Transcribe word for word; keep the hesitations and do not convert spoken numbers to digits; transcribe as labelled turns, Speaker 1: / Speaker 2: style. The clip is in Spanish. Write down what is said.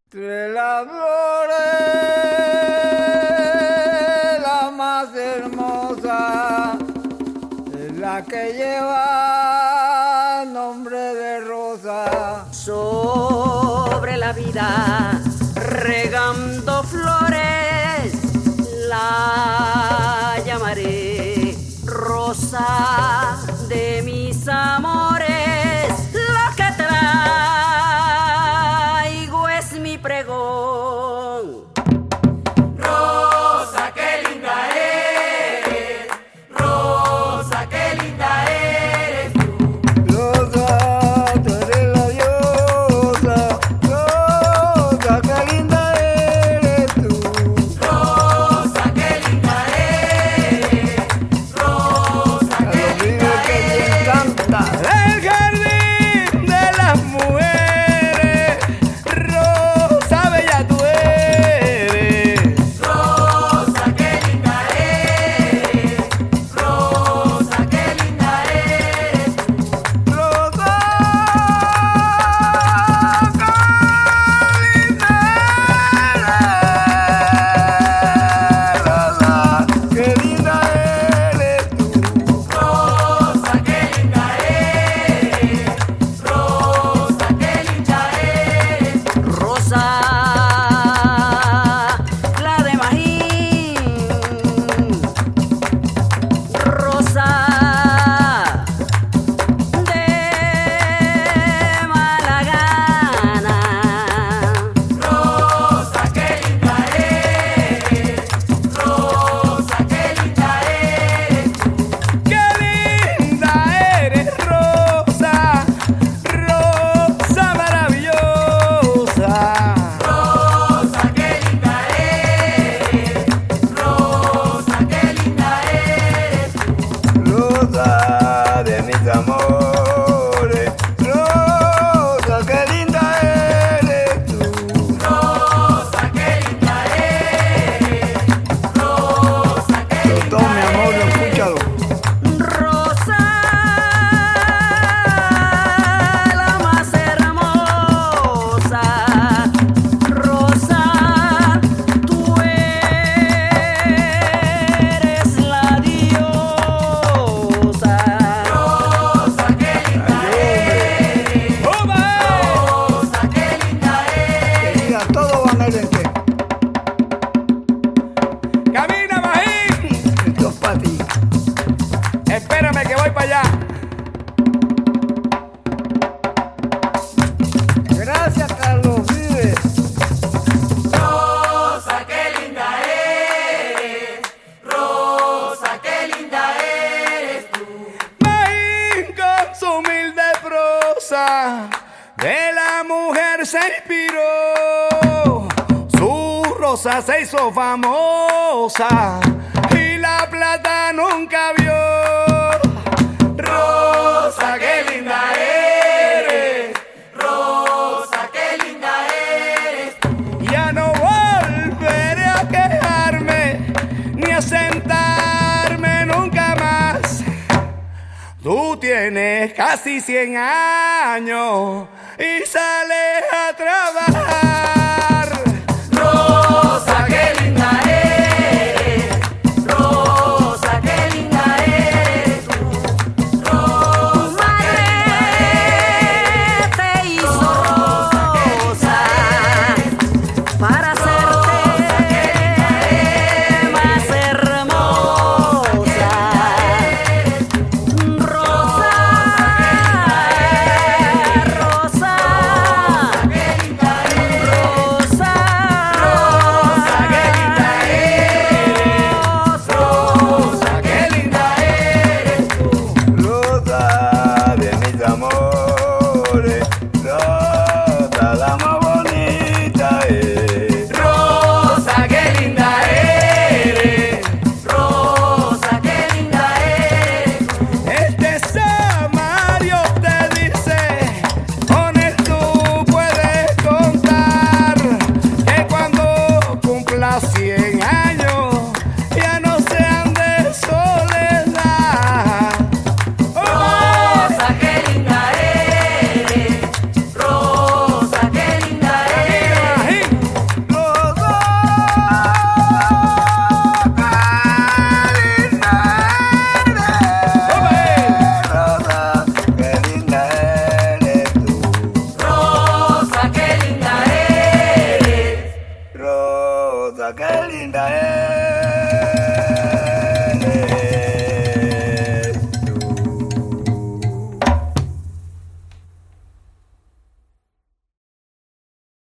Speaker 1: De las flores, la más hermosa es la que lleva nombre de rosa.
Speaker 2: Sobre la vida, regando flores, la llamaré rosa de mis amores. Lo que traigo es mi pregón.
Speaker 3: Rosa, qué linda eres, Rosa, qué linda eres tú.
Speaker 1: Rosa, tú eres la diosa. Rosa, qué linda eres tú.
Speaker 3: Rosa, qué linda eres, Rosa, qué linda
Speaker 1: Que te
Speaker 3: eres.
Speaker 1: encanta. El jardín de las mujeres. Rosa, bella tú eres.
Speaker 3: Rosa, qué linda eres, Rosa, qué linda eres tú.
Speaker 1: Rosa, qué linda eres. Rosa, qué linda eres tú.
Speaker 3: Rosa, qué linda eres, Rosa, qué linda eres.
Speaker 2: Rosa, la de Magín. Rosa de Malagana.
Speaker 3: Rosa, qué linda eres, Rosa, qué linda eres tú.
Speaker 1: Qué linda eres, Rosa, Rosa maravillosa.
Speaker 3: Rosa, qué linda eres, Rosa, qué linda eres tú.
Speaker 1: Rosa de mis amores, Rosa, qué linda eres tú.
Speaker 3: Rosa, qué linda eres, Rosa, qué linda
Speaker 1: Todo mi amor,
Speaker 3: eres.
Speaker 1: escúchalo.
Speaker 2: Rosa, la más hermosa. Rosa, tú eres la diosa.
Speaker 3: Rosa, qué linda eres,
Speaker 1: ¡Oba!
Speaker 3: Rosa, qué linda eres.
Speaker 1: Mira, todo va a merente. Camina, Magín. Esto es para ti. Espérame que voy para allá. Gracias, Carlos Vives.
Speaker 3: Rosa, qué linda eres, Rosa, qué linda eres tú.
Speaker 1: Magín con su humilde prosa de la mujer se inspiró. Su rosa se hizo famosa y la plata nunca vio. Rosa, qué linda eres.
Speaker 3: Rosa, qué linda eres tú.
Speaker 1: Ya no volveré a quejarme ni a sentarme nunca más. Tú tienes casi cien años y sales a trabajar.